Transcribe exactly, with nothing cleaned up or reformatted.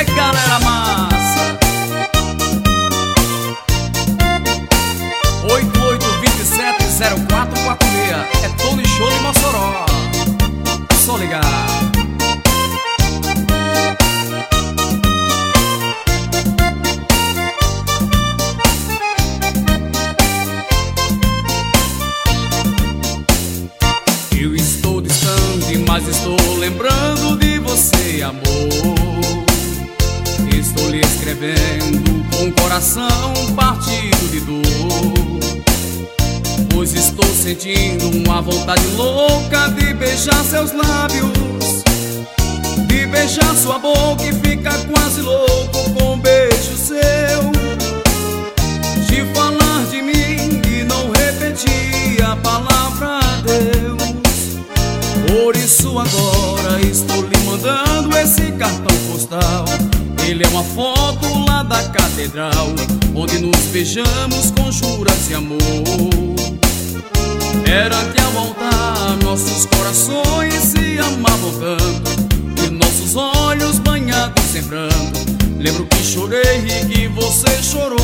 É galera massa. Oito oito dois sete zero quatro quatro seis. É Tony Show de Mossoró. Só ligar. Eu estou distante, mas estou lembrando de você, amor. Estou lhe escrevendo com o coração partido de dor, pois estou sentindo uma vontade louca de beijar seus lábios, de beijar sua boca e ficar quase louco com um beijo seu, de falar de mim e não repetir a palavra Deus. Por isso agora estou lhe mandando esse cartão postal. Ele é uma foto lá da catedral, onde nos beijamos com juras de amor. Era que ao voltar nossos corações se amavam tanto, e nossos olhos banhados em pranto. Lembro que chorei e que você chorou.